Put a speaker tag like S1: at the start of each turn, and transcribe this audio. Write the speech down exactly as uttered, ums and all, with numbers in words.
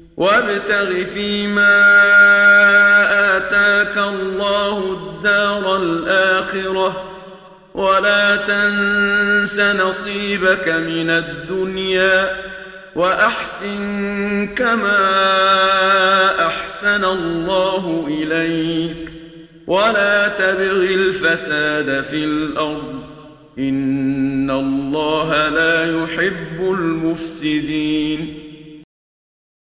S1: وابتغ فيما آتاك الله الدار الآخرة ولا تنس نصيبك من الدنيا وأحسن كما أحسن الله إليك ولا تبغ الفساد في الأرض إن الله لا يحب المفسدين